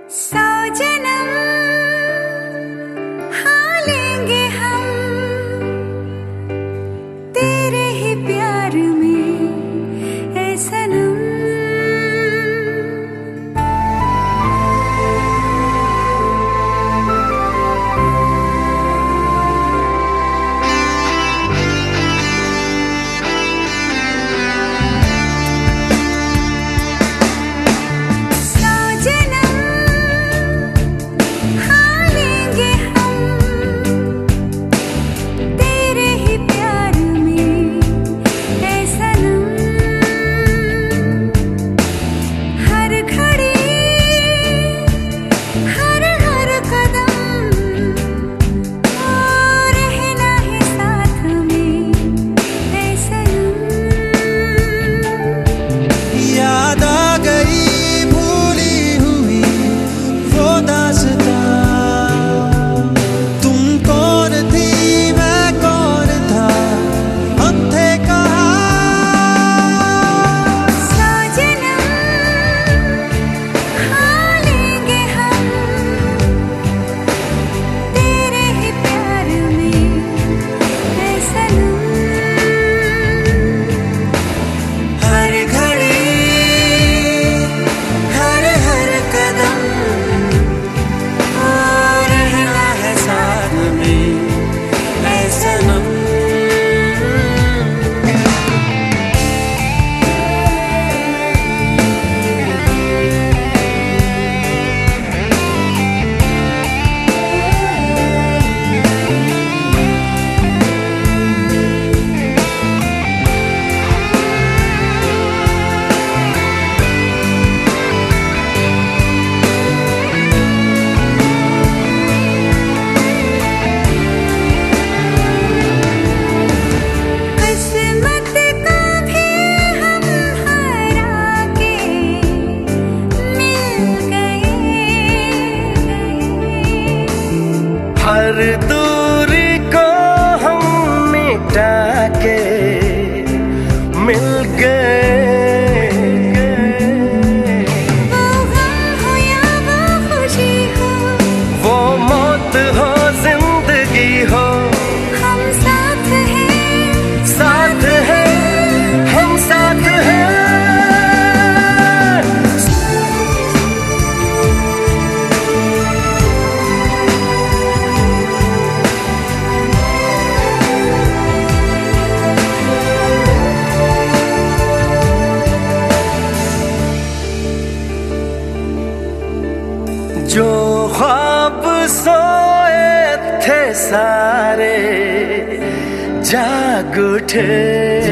सौ जन्म हाँ लेंगे हम तेरे ही प्यार में ऐ सनम। हर दूरी को हम मिटा के मिल गए। वो गम हो या वो खुशी हो, वो मौत हो जिंदगी हो, हम साथ हैं, साथ हैं, हम साथ हैं। जो ख्वाब सोए थे सारे जाग उठे।